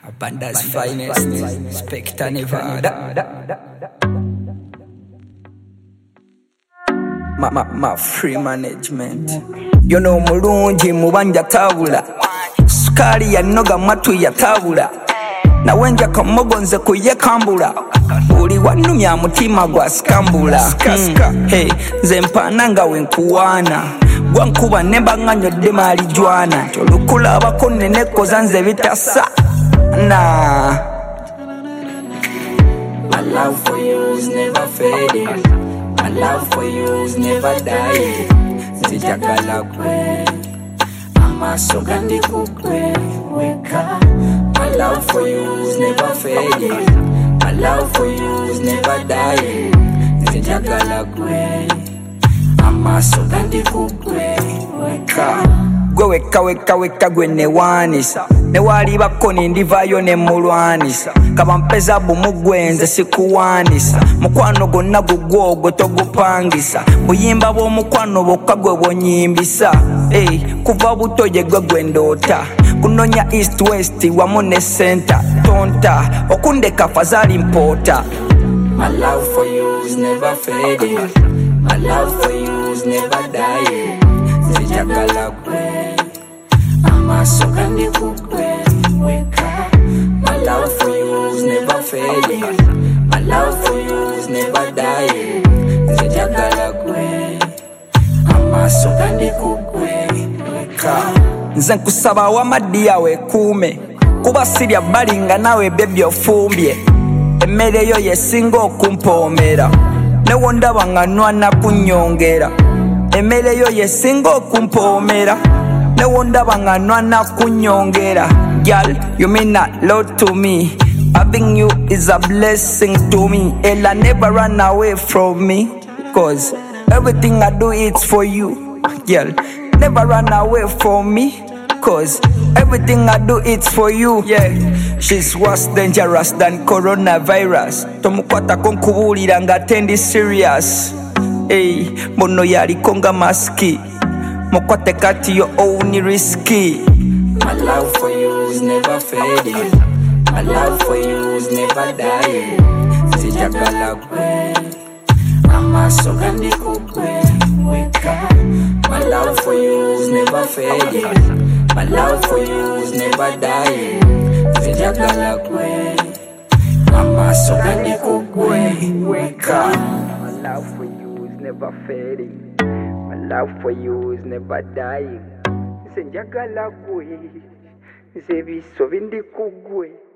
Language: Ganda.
Banda's finest, Spectre Nevada. My free management. You know mulungi mubanja tabula. Sukari ya noga matu ya tabula. Na wenja kamogonze kuye kambula. Uli wanumya mutima gwa skambula. Hey, zempananga wenkuwana. Gwankuba nemba nganyo dema alijwana. Cholukula abakone neko zanze vitasa. Nah, my love for you is never fading. My love for you is never dying. Zijagala kwe, amaso gandi kukwe, weka. My love for you is never fading. My love for you is never dying. Zijagala kwe, amaso gandi kukwe, weka. Gwe weka gwe newanisa. Newali bakoni ndivayo ne mulwanisa. Kabampeza bumugwenze sikuwanisa. Mukwano gonna gugwo togupangisa. Buyimba bw'omukwano bokka gwe bwonyimbisa. Kuva butoye gwe gwendota. Kunonya east west wamu ne center. Tonta okundeka fazali mpota. My love for you is never fading. My love for you is never dying. Zijagala kwe, amaso kandi kukwe, weka. My love for you is never fading. My love for you is never dying. Zijagala kwe, amaso kandi kukwe, weka. Nze nkusaba wamadiya wekuume, kuba sirya balinga nawe baby ofumbye. Emmere yo yesinga okumpoomera, newondaba nga nwana kunyongera. Emmere yo yesinga okumpoomera, newondaba nga nwana kunyongera. Girl, you mean a lot to me. Having you is a blessing to me. Ella never run away from me, cause everything I do it's for you. Girl, never run away from me, cause everything I do it's for you. Yeah, she's worse dangerous than coronavirus. Tomukwata konkubulira nga tendi serious. Hey, mono yali konga maski. Mokwate kati yo own risky. My love for you is never fading. My love for you is never dying. Zijagala kwe, amaso gandi kukwe, weka. My love for you is never fading. My love for you is never dying. Zijagala kwe, amaso gandi kukwe, weka. My love for you is never fading. My love for you is never dying. Zijagala kwe, zebiso bindi kugwe.